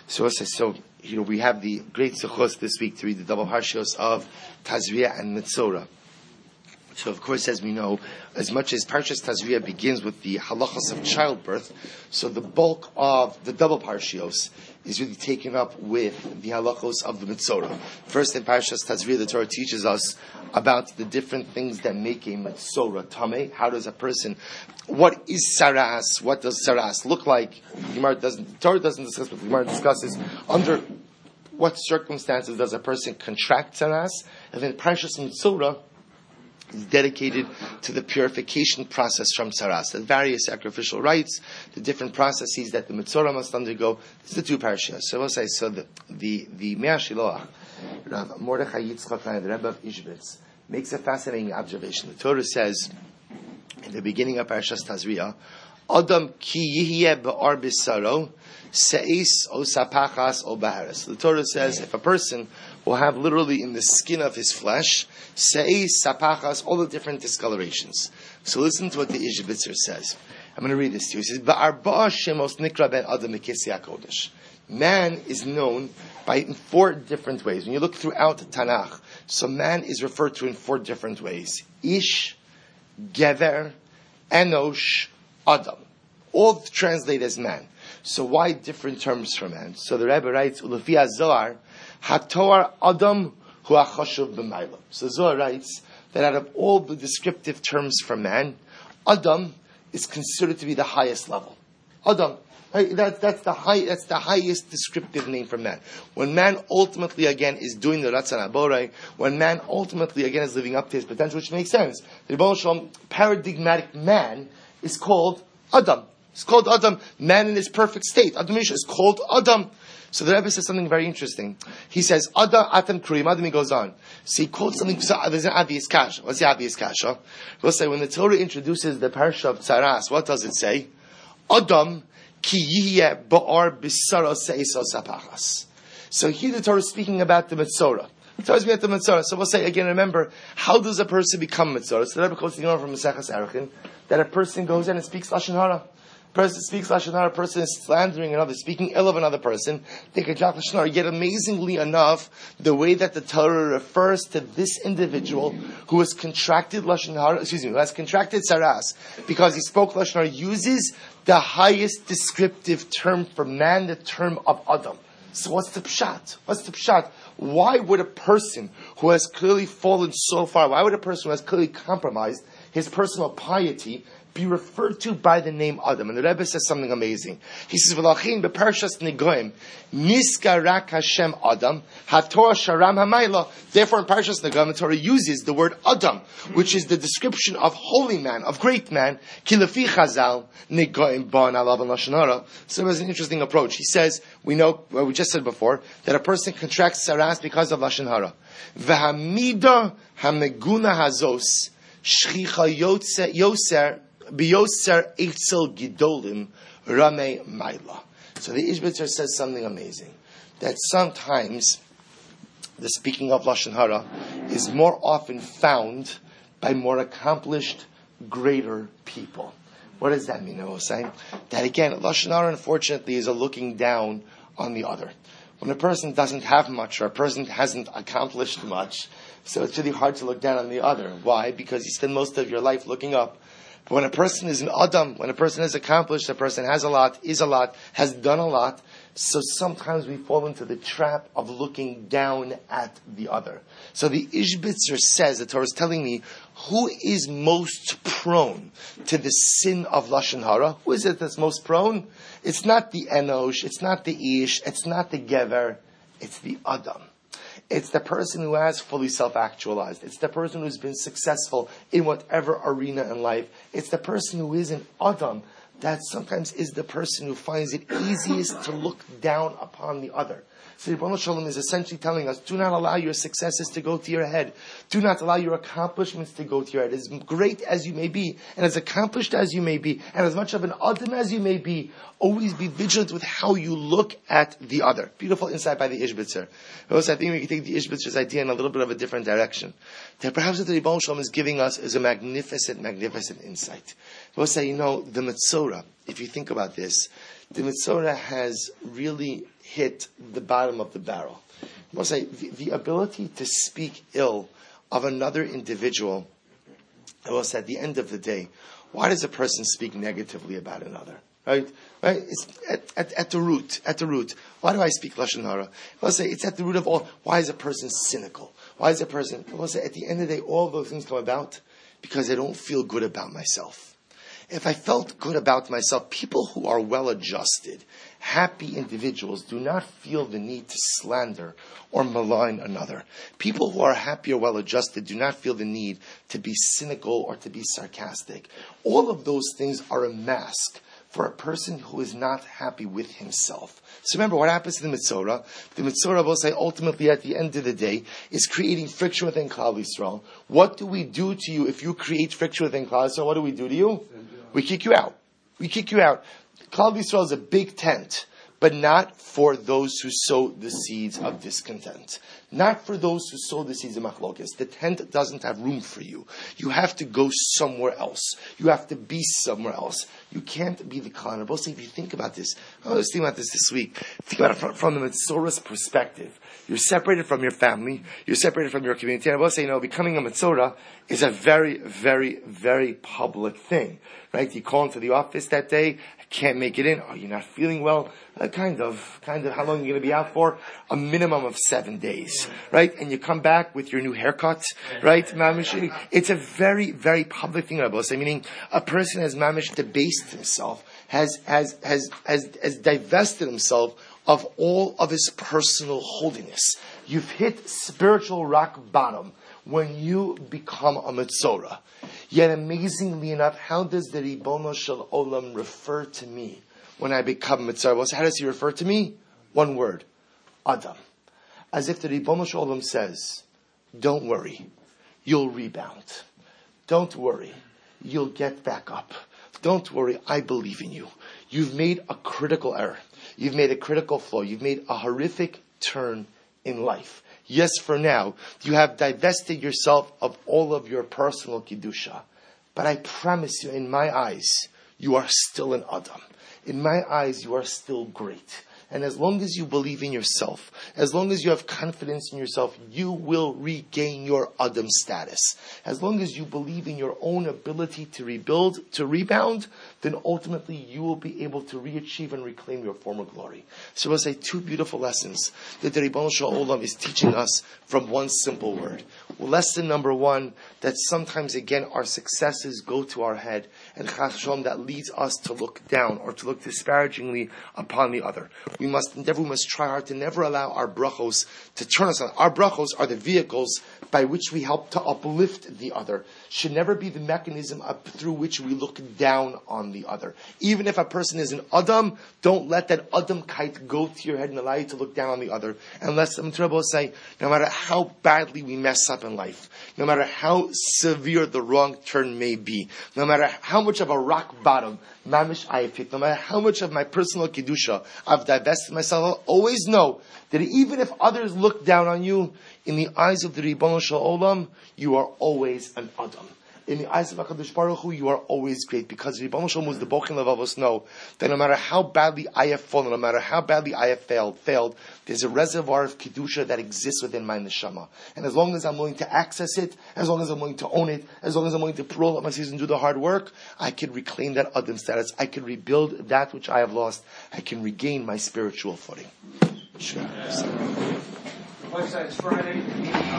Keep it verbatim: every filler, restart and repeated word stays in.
So, so you know, we have the great zechus this week to read the double parshios of Tazria and Metzora. So, of course, as we know, as much as Parshas Tazria begins with the halachos of childbirth, so the bulk of the double parshios is really taken up with the halachos of the Metzora. First, in Parshas Tazria, the Torah teaches us about the different things that make a Metzora tameh. How does a person, what is saras? What does saras look like? The Gemara doesn't, the Torah doesn't discuss, but the Gemara discusses under what circumstances does a person contract saras, and then Parshas Metzora is dedicated to the purification process from saras, the various sacrificial rites, the different processes that the Metzora must undergo. This is the two parashas. So we'll say, so the the the Mea Shiloach, Rav Mordechai Yitzchak, the Rebbe of Ishbitz, makes a fascinating observation. The Torah says in the beginning of Parashas Tazria, Adam ki yihyeh be'ar bisaro seis o sapachas o baharis. The Torah says if a person will have literally in the skin of his flesh seis sapachas, all the different discolorations. So listen to what the Ishbitzer says. I'm going to read this to you. He says, "Ba'arba'a shemos nikra ben adam mikisi hakodesh." Man is known by in four different ways. When you look throughout the Tanakh, so man is referred to in four different ways: Ish, Gever, Enosh, Adam. All translate as man. So why different terms for man? So the Rebbe writes, "Ulefi Zohar, Hatoar Adam hu achashuv b'mayla." So Zohar writes that out of all the descriptive terms for man, Adam is considered to be the highest level. Adam. Right, that, that's the high, that's the highest descriptive name for man. When man ultimately again is doing the Ratzon HaBorei, when man ultimately again is living up to his potential, which makes sense. The Rebbe Shalom paradigmatic man is called Adam. It's called Adam. Man in his perfect state. Adam is called Adam. So the Rebbe says something very interesting. He says, Adam Atam Kurim. Adam, he goes on. So he quotes something, so there's an obvious kasha. What's the obvious kasha? We'll say, when the Torah introduces the parsha of Tzaras, what does it say? Adam Ki yihyeh ba'ar bisara se'iso sapachas. So here the Torah is speaking about the Metzora. The Torah is speaking about the Metzora. So we'll say again, remember, how does a person become Metzora? So the Rebbe quotes the Gemara from Maseches Erechim, that a person goes in and speaks Lashon Hara. A person speaks Lashon Hara, a person is slandering another, speaking ill of another person, they can drop Lashon Hara. Yet amazingly enough, the way that the Torah refers to this individual who has contracted Lashon Hara, excuse me, who has contracted Saras, because he spoke Lashon Hara, uses the highest descriptive term for man, the term of Adam. So what's the pshat? What's the pshat? Why would a person who has clearly fallen so far, why would a person who has clearly compromised his personal piety be referred to by the name Adam? And the Rebbe says something amazing. He says, "V'lachin beParshas Negoim niskarak Hashem Adam haTorah sharam hamayla." Therefore, in Parshas Negoim, the Torah uses the word Adam, which is the description of holy man, of great man. Kilefi Chazal Negoim ban alav lashon hara. So there's an interesting approach. He says, we know, well, we just said before, that a person contracts saras because of lashon hara. V'hamida hameguna hazos shchicha yoser Biyoser Eitzel Gidolim Rame Maila. So the Ishbitzer says something amazing. That sometimes the speaking of Lashon Hara is more often found by more accomplished, greater people. What does that mean? I was saying that again, Lashon Hara unfortunately is a looking down on the other. When a person doesn't have much or a person hasn't accomplished much, so it's really hard to look down on the other. Why? Because you spend most of your life looking up. But when a person is an Adam, when a person is accomplished, a person has a lot, is a lot, has done a lot, so sometimes we fall into the trap of looking down at the other. So the Ishbitzer says, the Torah is telling me, who is most prone to the sin of Lashon Hara? Who is it that's most prone? It's not the Enosh, it's not the Ish, it's not the Gever, it's the Adam. It's the person who has fully self-actualized. It's the person who's been successful in whatever arena in life. It's the person who is an Adam that sometimes is the person who finds it easiest to look down upon the other. So Ribono Shel Olam is essentially telling us, do not allow your successes to go to your head. Do not allow your accomplishments to go to your head. As great as you may be, and as accomplished as you may be, and as much of an Adam as you may be, always be vigilant with how you look at the other. Beautiful insight by the Ishbitzer. Also, I think we can take the Ishbitzer's idea in a little bit of a different direction. That perhaps what the Ribono Shel Olam is giving us is a magnificent, magnificent insight. We'll say, you know, the Metzora, if you think about this, the Metzora has really hit the bottom of the barrel. We'll say the, the ability to speak ill of another individual, I will say at the end of the day, why does a person speak negatively about another? Right? Right? It's at, at, at the root. At the root. Why do I speak Lashon Hara? We'll say it's at the root of all. Why is a person cynical? Why is a person, we'll say at the end of the day, all of those things come about because I don't feel good about myself. If I felt good about myself, people who are well-adjusted, happy individuals do not feel the need to slander or malign another. People who are happy or well-adjusted do not feel the need to be cynical or to be sarcastic. All of those things are a mask for a person who is not happy with himself. So remember, what happens to the Metzora? The Metzora, will say, ultimately, at the end of the day, is creating friction within Klal Yisrael. What do we do to you if you create friction within Klal Yisrael? What do we do to you? We kick you out. We kick you out. Klal Yisrael is a big tent, but not for those who sow the seeds of discontent. Not for those who sow the seeds of machlokes. The tent doesn't have room for you. You have to go somewhere else. You have to be somewhere else. You can't be the clan. Both if you think about this, I was thinking about this this week. Think about it from, from the Metzora's perspective. You're separated from your family. You're separated from your community. And I will say, you know, becoming a Metzora is a very, very, very public thing. Right? You call into the office that day. I can't make it in. Oh, you're not feeling well? Uh, kind of. Kind of. How long are you going to be out for? A minimum of seven days. Right? And you come back with your new haircut. Right? Mamish. It's a very, very public thing, Rabbi. So, meaning a person has mamish debased himself, has, has, has, has, has divested himself of all of his personal holiness. You've hit spiritual rock bottom when you become a Metzora. Yet amazingly enough, how does the Ribono Shel Olam refer to me when I become Metzora? Well, so how does he refer to me? One word. Adam. As if the Ribono Shel Olam says, don't worry, you'll rebound. Don't worry, you'll get back up. Don't worry, I believe in you. You've made a critical error. You've made a critical flaw. You've made a horrific turn in life. Yes, for now, you have divested yourself of all of your personal Kedusha. But I promise you, in my eyes, you are still an Adam. In my eyes, you are still great. And as long as you believe in yourself, as long as you have confidence in yourself, you will regain your Adam status. As long as you believe in your own ability to rebuild, to rebound, then ultimately you will be able to re-achieve and reclaim your former glory. So we'll say two beautiful lessons that the Ribono Shel Olam is teaching us from one simple word. Lesson number one, that sometimes again our successes go to our head, and Chas Shalom, that leads us to look down or to look disparagingly upon the other. We must endeavor, we must try hard to never allow our brachos to turn us on. Our brachos are the vehicles by which we help to uplift the other. Should never be the mechanism up through which we look down on the other. Even if a person is an Adam, don't let that Adam kite go to your head and allow you to look down on the other. Unless the Metzora say, no matter how badly we mess up in life, no matter how severe the wrong turn may be, no matter how much of a rock bottom, mamish I have hit, no matter how much of my personal kedusha I've divested myself, I'll always know that even if others look down on you, in the eyes of the Ribono Shel Olam, you are always an Adam. In the eyes of HaKadosh Baruch Hu, you are always great, because Ribono Shel Olam, the Bochin Levavos, know that no matter how badly I have fallen, no matter how badly I have failed, failed, there's a reservoir of kedusha that exists within my neshama. And as long as I'm willing to access it, as long as I'm willing to own it, as long as I'm willing to roll up my sleeves and do the hard work, I can reclaim that Adam status. I can rebuild that which I have lost. I can regain my spiritual footing. Sure. Website is Friday.